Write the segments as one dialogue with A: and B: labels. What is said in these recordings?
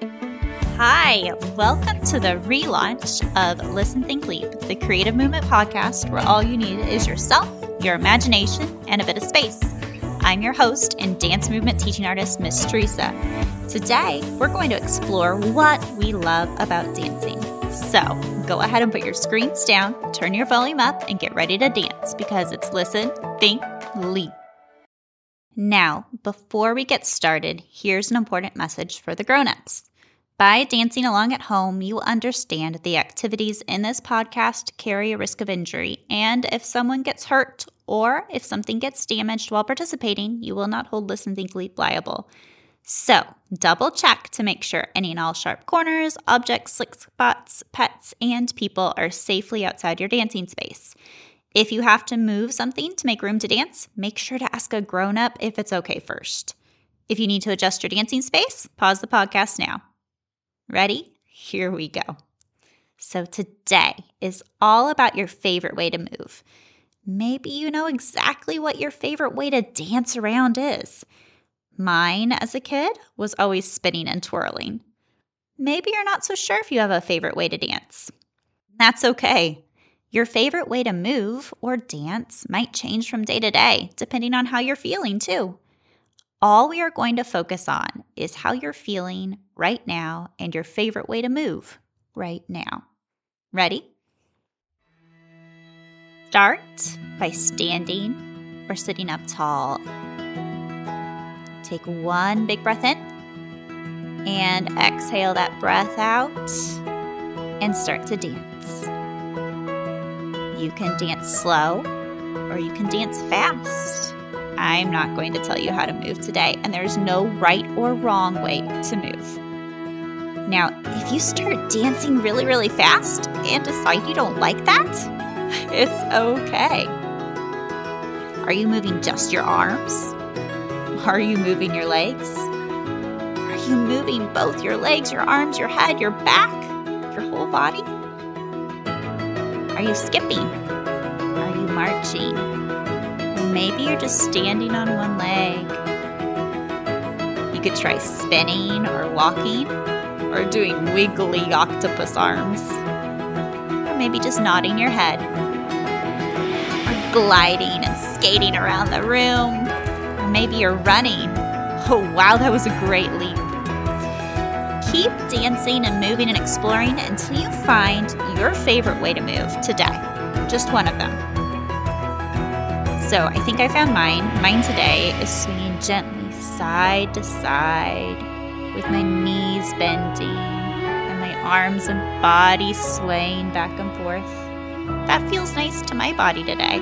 A: Hi, welcome to the relaunch of Listen, Think, Leap, the Creative Movement podcast where all you need is yourself, your imagination, and a bit of space. I'm your host and dance movement teaching artist, Miss Teresa. Today, we're going to explore what we love about dancing. So, go ahead and put your screens down, turn your volume up, and get ready to dance because it's Listen, Think, Leap. Now, before we get started, here's an important message for the grown-ups. By dancing along at home, you understand the activities in this podcast carry a risk of injury, and if someone gets hurt or if something gets damaged while participating, you will not hold Listen, Think, Leap liable. So, double check to make sure any and all sharp corners, objects, slick spots, pets, and people are safely outside your dancing space. If you have to move something to make room to dance, make sure to ask a grown-up if it's okay first. If you need to adjust your dancing space, pause the podcast now. Ready? Here we go. So today is all about your favorite way to move. Maybe you know exactly what your favorite way to dance around is. Mine as a kid was always spinning and twirling. Maybe you're not so sure if you have a favorite way to dance. That's okay. Your favorite way to move or dance might change from day to day, depending on how you're feeling too. All we are going to focus on is how you're feeling right now and your favorite way to move right now. Ready? Start by standing or sitting up tall. Take one big breath in and exhale that breath out and start to dance. You can dance slow or you can dance fast. I'm not going to tell you how to move today, and there's no right or wrong way to move. Now, if you start dancing really, really fast and decide you don't like that, it's okay. Are you moving just your arms? Are you moving your legs? Are you moving both your legs, your arms, your head, your back, your whole body? Are you skipping? Are you marching? Maybe you're just standing on one leg. You could try spinning or walking or doing wiggly octopus arms. Or maybe just nodding your head. Or gliding and skating around the room. Or maybe you're running. Oh wow, that was a great leap. Keep dancing and moving and exploring until you find your favorite way to move today. Just one of them. So I think I found mine. Mine today is swinging gently side to side with my knees bending and my arms and body swaying back and forth. That feels nice to my body today.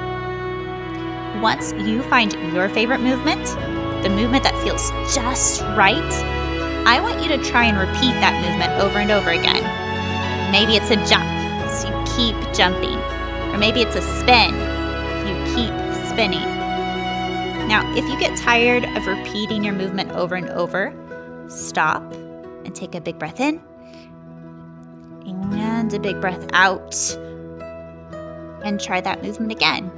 A: Once you find your favorite movement, the movement that feels just right, I want you to try and repeat that movement over and over again. Maybe it's a jump, so you keep jumping. Or maybe it's a spin. Keep spinning. Now, if you get tired of repeating your movement over and over, stop and take a big breath in and a big breath out and try that movement again.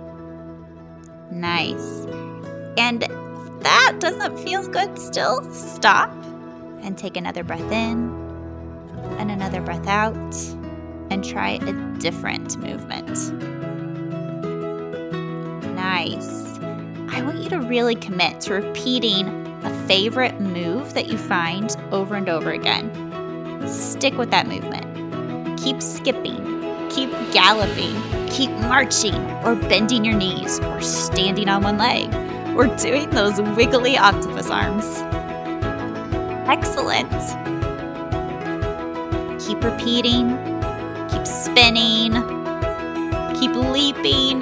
A: Nice. And if that doesn't feel good still, stop and take another breath in and another breath out and try a different movement. Nice. I want you to really commit to repeating a favorite move that you find over and over again. Stick with that movement. Keep skipping, keep galloping, keep marching, or bending your knees, or standing on one leg, or doing those wiggly octopus arms. Excellent. Keep repeating, keep spinning, keep leaping.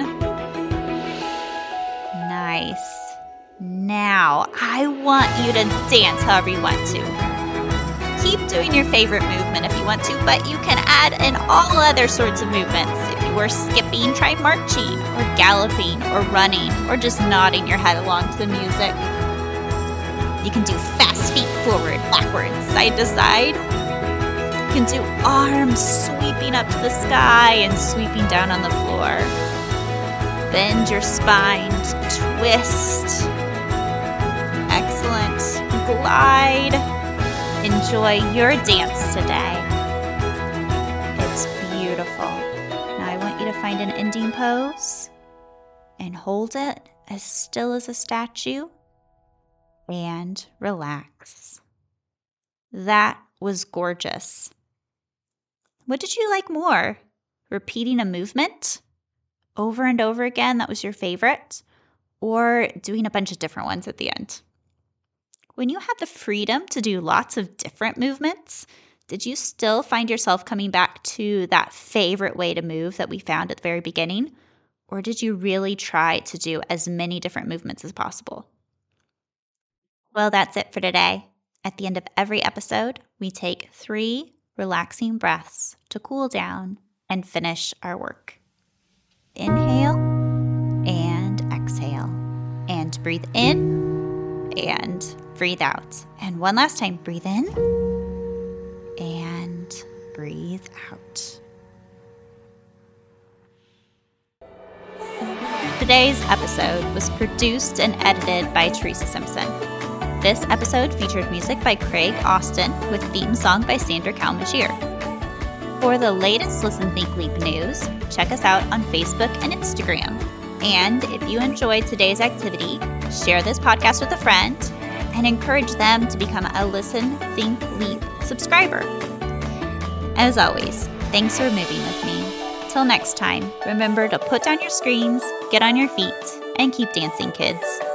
A: Nice. Now, I want you to dance however you want to. Keep doing your favorite movement if you want to, but you can add in all other sorts of movements. If you were skipping, try marching, or galloping, or running, or just nodding your head along to the music. You can do fast feet forward, backwards, side to side. You can do arms sweeping up to the sky and sweeping down on the floor. Bend your spine, twist. Excellent. Glide. And enjoy your dance today. It's beautiful. Now I want you to find an ending pose and hold it as still as a statue and relax. That was gorgeous. What did you like more? Repeating a movement over and over again, that was your favorite? Or doing a bunch of different ones at the end? When you had the freedom to do lots of different movements, did you still find yourself coming back to that favorite way to move that we found at the very beginning? Or did you really try to do as many different movements as possible? Well, that's it for today. At the end of every episode, we take 3 relaxing breaths to cool down and finish our work. Inhale and exhale. And breathe in and breathe out. And one last time, breathe in and breathe out. Today's episode was produced and edited by Teresa Simpson. This episode featured music by Craig Austin with theme song by Sandra Kalmashir. For the latest Listen Think Leap news, check us out on Facebook and Instagram. And if you enjoyed today's activity, share this podcast with a friend and encourage them to become a Listen Think Leap subscriber. As always, thanks for moving with me. Till next time, remember to put down your screens, get on your feet, and keep dancing, kids.